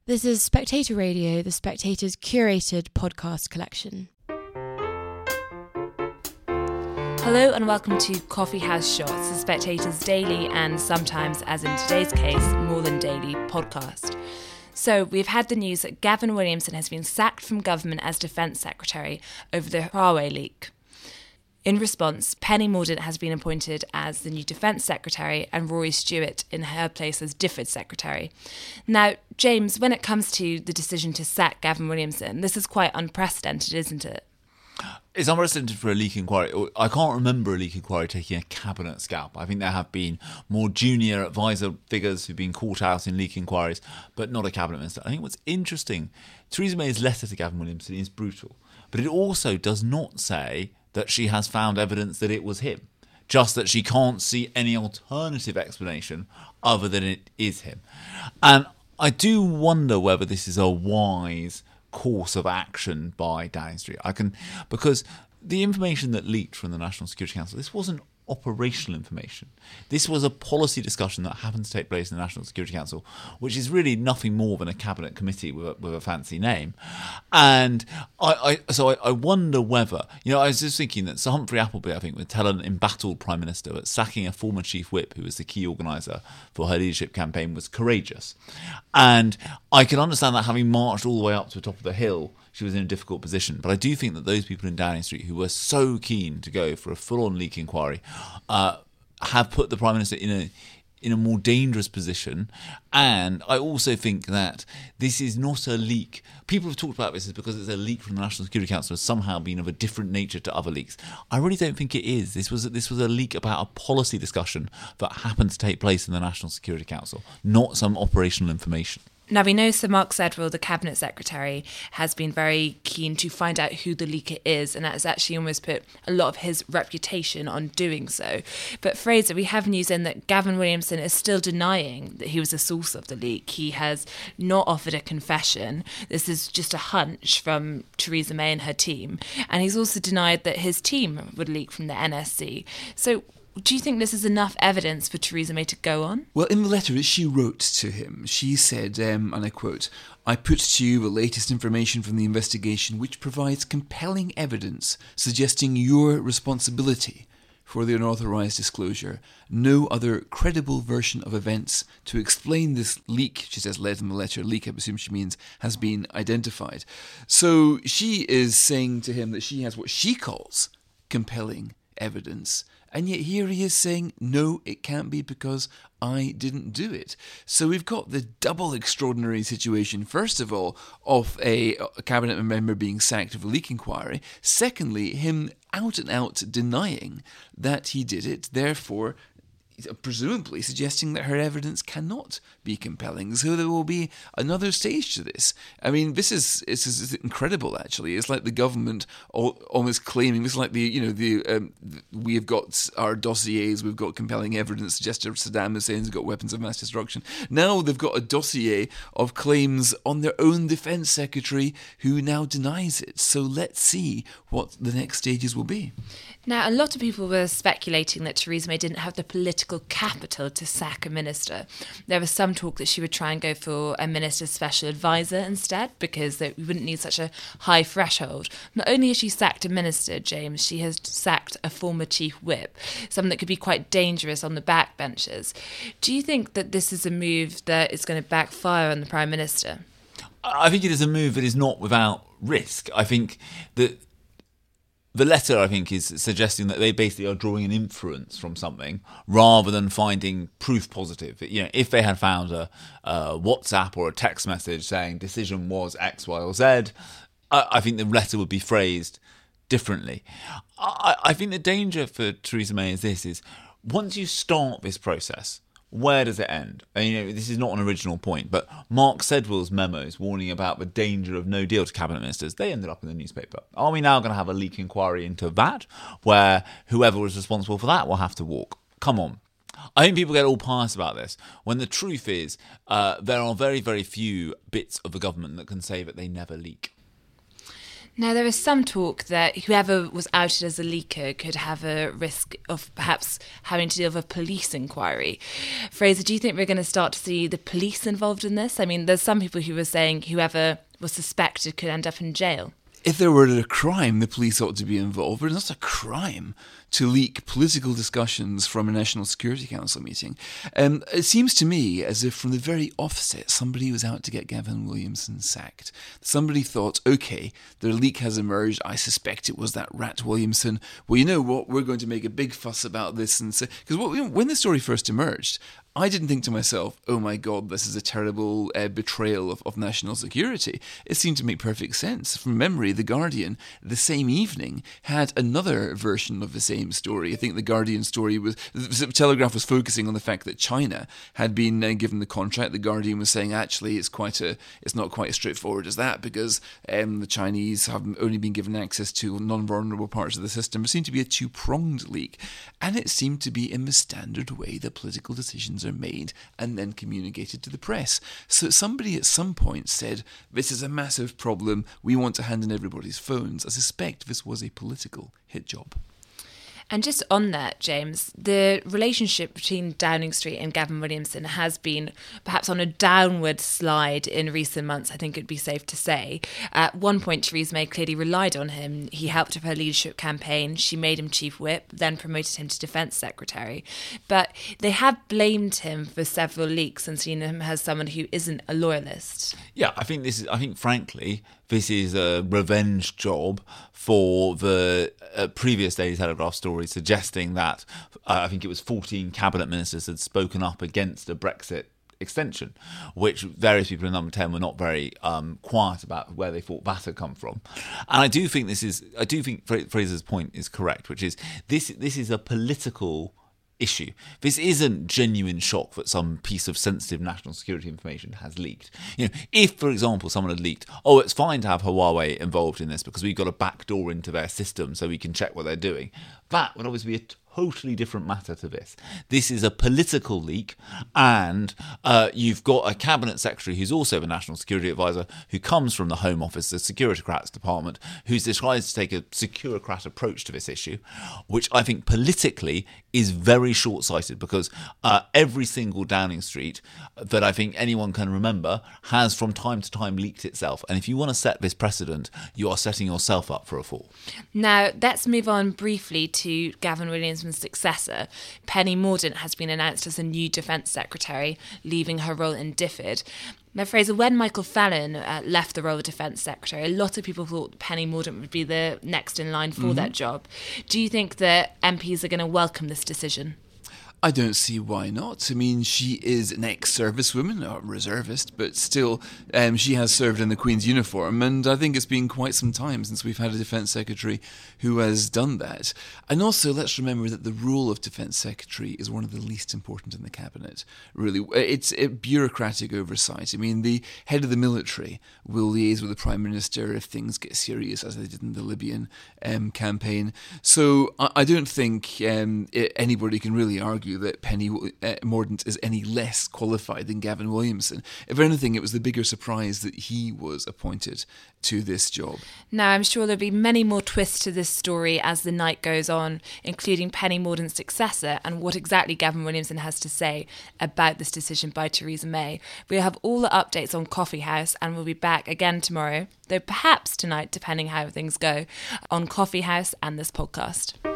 This is Spectator Radio, the Spectator's curated podcast collection. Hello and welcome to Coffee House Shots, the Spectator's daily and sometimes, as in today's case, more than daily podcast. So we've had the news that Gavin Williamson has been sacked from government as Defence Secretary over the Huawei leak. In response, Penny Mordaunt has been appointed as the new Defence Secretary and Rory Stewart in her place as DFID Secretary. Now, James, when it comes to the decision to sack Gavin Williamson, this is quite unprecedented, isn't it? It's unprecedented for a leak inquiry. I can't remember a leak inquiry taking a cabinet scalp. I think there have been more junior advisor figures who've been caught out in leak inquiries, but not a cabinet minister. I think what's interesting, Theresa May's letter to Gavin Williamson is brutal, but it also does not say that she has found evidence that it was him, just that she can't see any alternative explanation other than it is him. And I do wonder whether this is a wise course of action by Downing Street. Because the information that leaked from the National Security Council, this wasn't operational information. This was a policy discussion that happened to take place in the National Security Council, which is really nothing more than a cabinet committee with a fancy name. And I wonder whether, I was just thinking that Sir Humphrey Appleby, I think, would tell an embattled Prime Minister that sacking a former Chief Whip, who was the key organiser for her leadership campaign, was courageous. And I can understand that, having marched all the way up to the top of the hill, she was in a difficult position. But I do think that those people in Downing Street who were so keen to go for a full-on leak inquiry have put the Prime Minister in a more dangerous position. And I also think that this is not a leak. People have talked about this as because it's a leak from the National Security Council has somehow been of a different nature to other leaks. I really don't think it is. This was a leak about a policy discussion that happened to take place in the National Security Council, not some operational information. Now, we know Sir Mark Sedwill, the Cabinet Secretary, has been very keen to find out who the leaker is, and that's actually almost put a lot of his reputation on doing so. But Fraser, we have news in that Gavin Williamson is still denying that he was the source of the leak. He has not offered a confession. This is just a hunch from Theresa May and her team. And he's also denied that his team would leak from the NSC. So do you think this is enough evidence for Theresa May to go on? Well, in the letter that she wrote to him, she said, and I quote, "I put to you the latest information from the investigation which provides compelling evidence suggesting your responsibility for the unauthorised disclosure. No other credible version of events to explain this leak," she says, led in the letter, leak I assume she means, has been identified. So she is saying to him that she has what she calls compelling evidence. And yet here he is saying, no, it can't be because I didn't do it. So we've got the double extraordinary situation, first of all, of a cabinet member being sacked of a leak inquiry. Secondly, him out and out denying that he did it, therefore presumably suggesting that her evidence cannot be compelling. So there will be another stage to this. I mean, this is incredible. Actually, it's like the government almost claiming this is like we have got our dossiers, we've got compelling evidence suggesting Saddam Hussein's got weapons of mass destruction. Now they've got a dossier of claims on their own defence secretary who now denies it. So let's see what the next stages will be. Now, a lot of people were speculating that Theresa May didn't have the political capital to sack a minister. There was some talk that she would try and go for a minister's special advisor instead, because we wouldn't need such a high threshold. Not only has she sacked a minister, James, she has sacked a former chief whip, something that could be quite dangerous on the backbenches. Do you think that this is a move that is going to backfire on the Prime Minister? I think it is a move that is not without risk. I think that the letter, I think, is suggesting that they basically are drawing an inference from something rather than finding proof positive. If they had found a WhatsApp or a text message saying decision was X, Y, or Z, I think the letter would be phrased differently. I think the danger for Theresa May is once you start this process, where does it end? This is not an original point, but Mark Sedwill's memos warning about the danger of no deal to cabinet ministers, they ended up in the newspaper. Are we now going to have a leak inquiry into that, where whoever was responsible for that will have to walk? Come on. I think people get all pious about this, when the truth is there are very, very few bits of the government that can say that they never leak. Now, there is some talk that whoever was outed as a leaker could have a risk of perhaps having to deal with a police inquiry. Fraser, do you think we're going to start to see the police involved in this? I mean, there's some people who were saying whoever was suspected could end up in jail. If there were a crime, the police ought to be involved, but it's not a crime to leak political discussions from a National Security Council meeting. It seems to me as if from the very offset, somebody was out to get Gavin Williamson sacked. Somebody thought, OK, the leak has emerged. I suspect it was that rat Williamson. Well, you know what? We're going to make a big fuss about this. And because when the story first emerged, I didn't think to myself, oh my God, this is a terrible betrayal of national security. It seemed to make perfect sense. From memory, The Guardian, the same evening, had another version of the same story. I think The Guardian story was, the Telegraph was focusing on the fact that China had been given the contract. The Guardian was saying, actually, it's not quite as straightforward as that, because the Chinese have only been given access to non-vulnerable parts of the system. It seemed to be a two-pronged leak. And it seemed to be in the standard way that political decisions are made and then communicated to the press. So somebody at some point said, this is a massive problem, we want to hand in everybody's phones. I suspect this was a political hit job. And just on that, James, the relationship between Downing Street and Gavin Williamson has been perhaps on a downward slide in recent months, I think it'd be safe to say. At one point, Theresa May clearly relied on him. He helped with her leadership campaign. She made him chief whip, then promoted him to defence secretary. But they have blamed him for several leaks and seen him as someone who isn't a loyalist. Yeah, I think frankly, this is a revenge job for the previous Daily Telegraph story suggesting that I think it was 14 cabinet ministers had spoken up against a Brexit extension, which various people in Number 10 were not very quiet about where they thought that had come from. And I do think Fraser's point is correct, which is this is a political issue. This isn't genuine shock that some piece of sensitive national security information has leaked. If, for example, someone had leaked, it's fine to have Huawei involved in this because we've got a backdoor into their system so we can check what they're doing, that would obviously be a totally different matter to this. This is a political leak, and you've got a cabinet secretary who's also the national security advisor, who comes from the Home Office, the Securocrats department, who's decided to take a Securocrat approach to this issue, which I think politically is very short-sighted, because every single Downing Street that I think anyone can remember has from time to time leaked itself. And if you want to set this precedent, you are setting yourself up for a fall. Now, let's move on briefly to Gavin Williamson's successor. Penny Mordaunt has been announced as a new Defence Secretary, leaving her role in DFID. Now, Fraser, when Michael Fallon left the role of Defence Secretary, a lot of people thought Penny Mordaunt would be the next in line for that job. Do you think that MPs are going to welcome this decision? I don't see why not. I mean, she is an ex-servicewoman, or reservist, but still she has served in the Queen's uniform, and I think it's been quite some time since we've had a Defence Secretary who has done that. And also, let's remember that the role of Defence Secretary is one of the least important in the Cabinet, really. It's a bureaucratic oversight. I mean, the head of the military will liaise with the Prime Minister if things get serious, as they did in the Libyan campaign. So I don't think anybody can really argue that Penny Mordaunt is any less qualified than Gavin Williamson. If anything, it was the bigger surprise that he was appointed to this job. Now, I'm sure there'll be many more twists to this story as the night goes on, including Penny Mordaunt's successor and what exactly Gavin Williamson has to say about this decision by Theresa May. We'll have all the updates on Coffee House, and we'll be back again tomorrow, though perhaps tonight, depending how things go, on Coffee House and this podcast.